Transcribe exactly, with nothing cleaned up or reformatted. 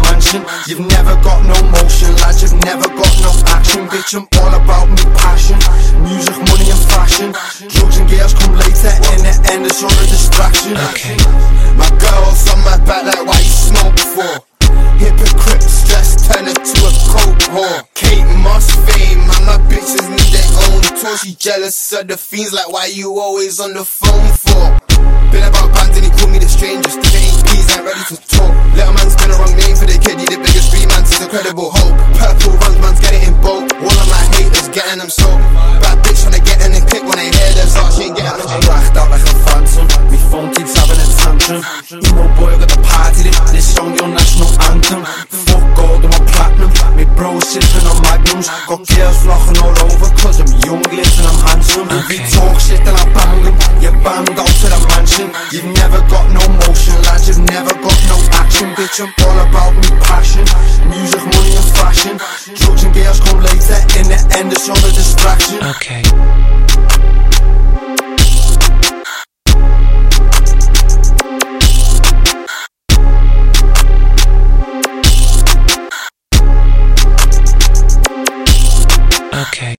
mansion. You've never got no motion, lads, you've never got no action. Bitch, I'm all about me passion, music, money and fashion. Drugs and girls come later, in the end it's all a distraction. Okay. My girl's on my back like why you smoke for? Hypocrites just turn it to a coke whore. Kate Moss fame, and my bitches need their own tour. She jealous of the fiends like why you always on the phone for? Been about bands and he called me the strangest. The ain't peas ain't ready to talk. Little man's been a wrong name for the kid. He the biggest three man, he's incredible hope. Purple runs, man's getting in boat. All of my haters getting them soaked. Bad bitch tryna get in and click when they hear this art. She ain't getting them. I'm racked out like a phantom. Me phone keeps having a tantrum. Emo boy got the party lit. This song your national anthem. Fuck gold and my platinum. Me bro sipping on magnums. Got girls flocking all over cause I'm young, lips and I'm handsome. If you talk shit then I bang them. You bang out to the mansion. You've never got no motion, lads, you've never got no action. Bitch, I'm all about me passion, music, money and fashion. Drugs and girls come later, in the end it's all a distraction. Okay.